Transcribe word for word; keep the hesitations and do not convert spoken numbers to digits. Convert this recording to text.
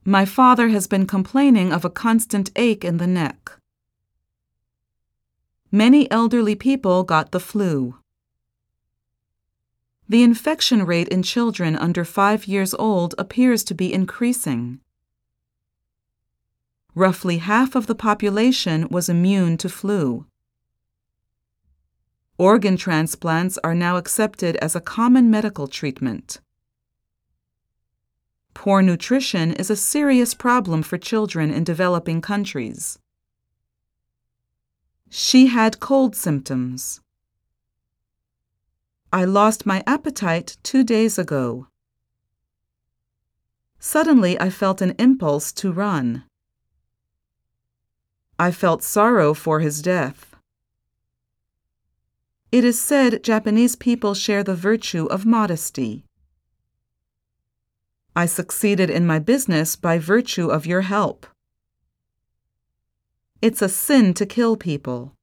My father has been complaining of a constant ache in the neck. Many elderly people got the flu. The infection rate in children under five years old appears to be increasing. Roughly half of the population was immune to flu. Organ transplants are now accepted as a common medical treatment. Poor nutrition is a serious problem for children in developing countries. She had cold symptoms. I lost my appetite two days ago. Suddenly I felt an impulse to run. I felt sorrow for his death. It is said Japanese people share the virtue of modesty. I succeeded in my business by virtue of your help. It's a sin to kill people.